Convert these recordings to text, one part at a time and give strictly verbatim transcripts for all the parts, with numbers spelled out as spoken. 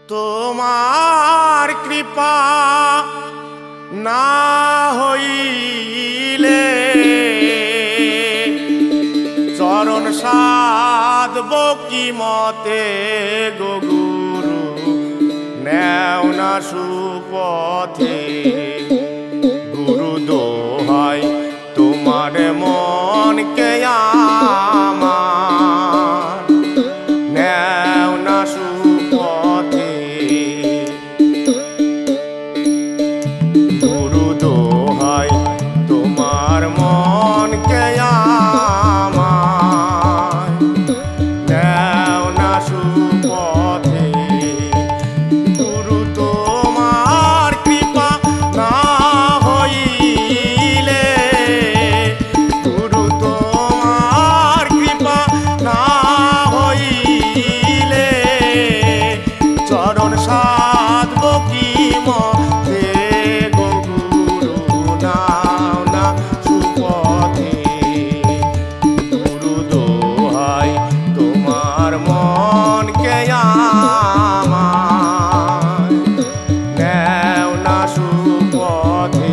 তোমার কৃপা না হইলে চরণ সাধব কি মতে গো গুরু নেও না সুপথে। গুরু দোহাই তোমার মনকে আমার নেও না সুপথে। গুরু দোহাই তোমার মনকে আমার নেও না সুপথে। গুরু তোমার কৃপা না হইলে গুরু তোমার কৃপা না হইলে চরণ সাধব কি মতে গো গুরু নাও না সুপথে। গুরু দোহাই তোমার মনকে আমার নেও না সুপথে।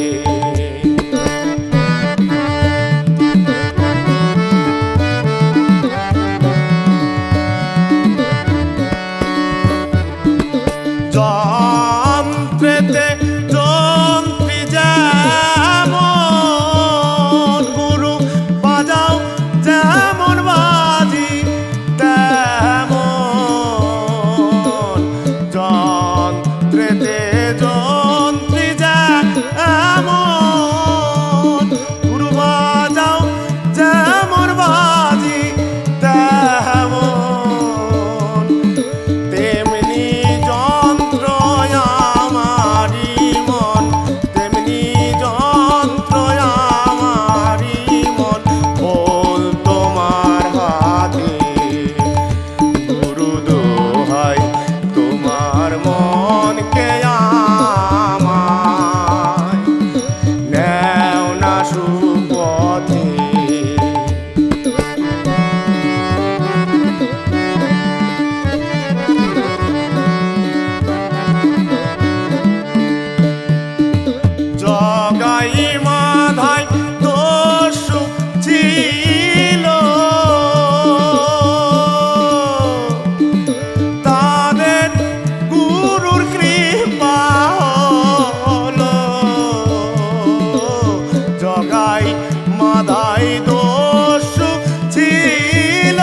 যন্ত্রেতে যন্ত্রী যেমন গুরু বাজাও যেমন বাজি তেমন। যন্ত্রেতে যন্ত্রী যেমন গুরু বাজাও যেমন বাজি তেমন। তেমনি যন্ত্র আমারি মন তেমনি যন্ত্র আমারি মন বল তোমার হাতে। গুরু দোহাই তোমার মনকে আমায় নেও না সুপথে। জগাই মাধাই দস্যু ছিল তাদের গুরুর কৃপা হলো। জগাই মাধাই দস্যু ছিল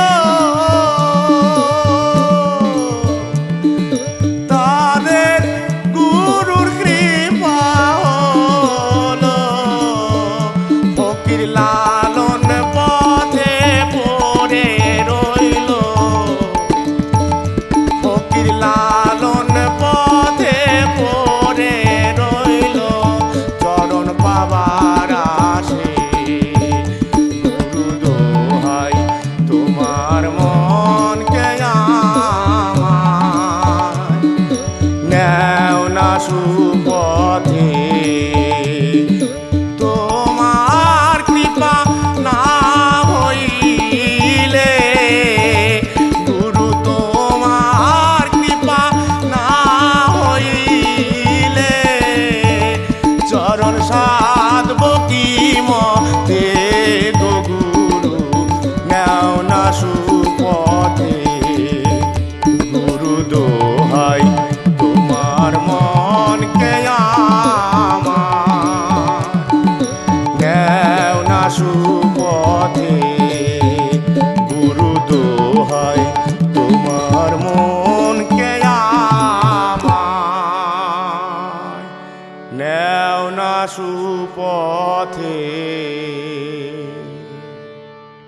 তাদের গুরুর কৃপা হলো। ফকির লালন পথে পড়ে রইল ফকির লালন পথে পড়ে রইল চরণ পাবার আসে। গুরু দোহাই তোমার মনকে আমার নেও না সুপথে। তোমার কৃপা না হইলে গুরু তোমার কৃপা না হইলে চরণ সাধব কি মতে গো গুরু নেও না সুপথে। গুরু দোহাই তোমার মনকে আমার নেও না সুপথে। গুরু দোহাই তোমার মনকে আমার নেও না সুপথে।